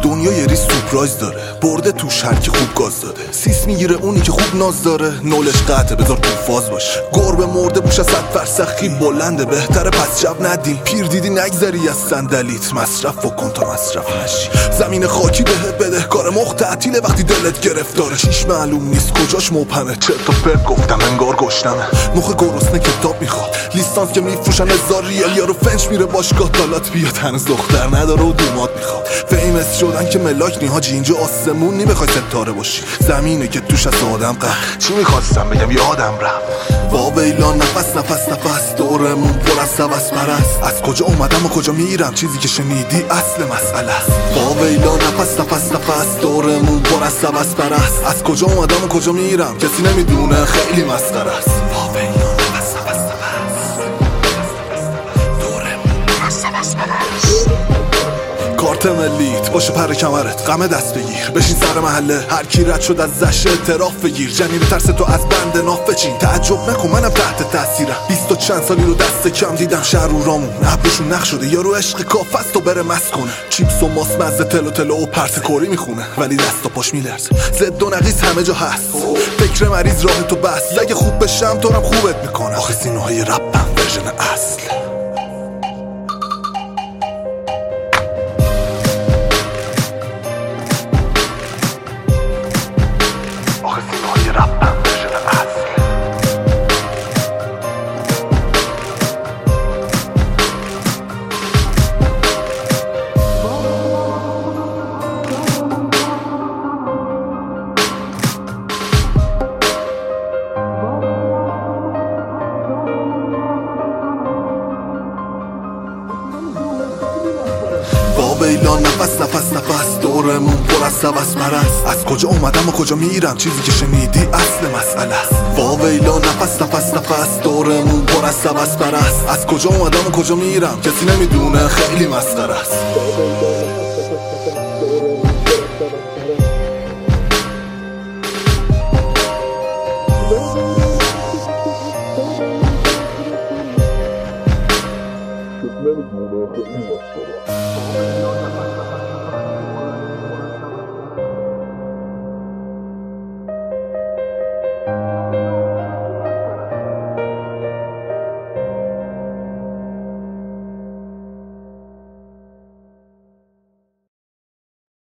دنیا یه ریز سورپرایز داره، برده توش هر کی خوب گاز داده. سیس میگیره اونی که خوب ناز داره، نولش قطعه بذار تو فاز باشه. گربه مرده بوش از 100 فرسخی بلنده، بهتره پس شب ندیم. پیر دیدی نگذری از صندلیت، مصرف کن تا مصرف نشی. زمین خاکی بهت بده، کار مخ تعطیله وقتی دلت گرفتاره. چیش معلوم نیست کجاش مبهمه، چه تا پرت گفتم انگار گشتمه. مخ گرسنه کتاب میخواد، لیستانس که میفروشن 1000 ریال. یارو فنچ میره باشگاه دالات بیاد، هنوز دختر نداره و دومات میخواد. فیمس شدن که ملاک نی حاجی، اینجا آسمون نی بخوای ستاره باشی. زمینه که توش از آدم قهر. چی میخواستم بگم یادم رفت. واویلا نفس نفس نفس، دورمون پر از هوس پرست. از کجا اومدم و کجا میرم، چیزی که شنیدی اصل مسئله است. واویلا نفس نفس نفس، دورمون پر از هوس پرست. از کجا اومدم و کجا میرم کسی نمیدونه، خیلی مسخره است. واویلا نفس نفس نفس، دورمون پر از هوس پرست. کارت ملیت باشه پر کمرت، غم دست بگیر بشین سر محله. هر کی رد شد از زش اعتراف بگیر، جنین ترس تو از بند ناف بچین. تعجب نکن منم تحت تاثیرم، 20 و چند سالی رو دست کم دیدم. شهر و رامون ابروشون نقش شده، یارو عشق کافست و بره مست کنه. چیپس و ماس مزه تلو و پرت کوری میخونه، ولی دست و پاش میلرزه. زد و نقیص همه جا هست، فکر مریض راه تو بس. اگه خوب بشم تو هم خوبت میکنه، آخه سینه‌های رپم ورژن اصل. واویلا نفس نفس نفس، دورمون پر از هوس پرست. از کجا اومدم و کجا میرم، چیزی که شنیدی اصل مسئله است. واویلا نفس نفس نفس، دورمون پر از هوس پرست. از کجا اومدم و کجا میرم کسی نمیدونه، خیلی مسخره است.